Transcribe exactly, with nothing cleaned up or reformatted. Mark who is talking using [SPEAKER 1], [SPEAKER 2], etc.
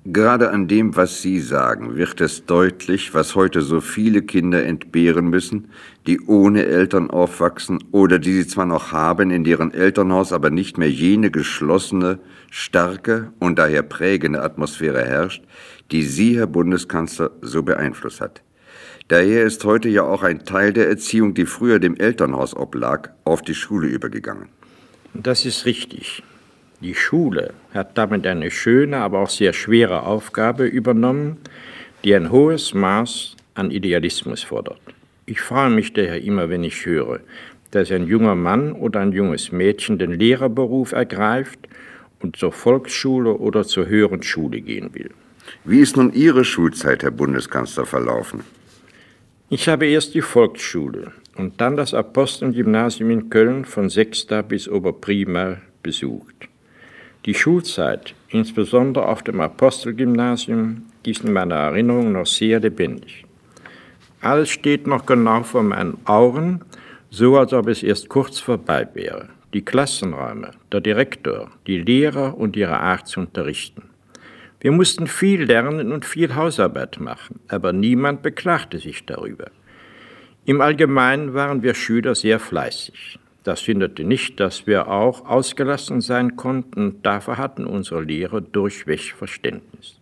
[SPEAKER 1] Gerade an dem, was Sie sagen, wird es deutlich, was heute so viele Kinder entbehren müssen, die ohne Eltern aufwachsen oder die sie zwar noch haben, in deren Elternhaus aber nicht mehr jene geschlossene, starke und daher prägende Atmosphäre herrscht, die Sie, Herr Bundeskanzler, so beeinflusst hat. Daher ist heute ja auch ein Teil der Erziehung, die früher dem Elternhaus oblag, auf die Schule übergegangen.
[SPEAKER 2] Das ist richtig. Die Schule hat damit eine schöne, aber auch sehr schwere Aufgabe übernommen, die ein hohes Maß an Idealismus fordert. Ich freue mich daher immer, wenn ich höre, dass ein junger Mann oder ein junges Mädchen den Lehrerberuf ergreift und zur Volksschule oder zur höheren Schule gehen will.
[SPEAKER 1] Wie ist nun Ihre Schulzeit, Herr Bundeskanzler, verlaufen?
[SPEAKER 2] Ich habe erst die Volksschule und dann das Apostelgymnasium in Köln von sechster bis Oberprima besucht. Die Schulzeit, insbesondere auf dem Apostelgymnasium, ist in meiner Erinnerung noch sehr lebendig. Alles steht noch genau vor meinen Augen, so als ob es erst kurz vorbei wäre. Die Klassenräume, der Direktor, die Lehrer und ihre Art zu unterrichten. Wir mussten viel lernen und viel Hausarbeit machen, aber niemand beklagte sich darüber. Im Allgemeinen waren wir Schüler sehr fleißig. Das hinderte nicht, dass wir auch ausgelassen sein konnten, dafür hatten unsere Lehrer durchweg Verständnis.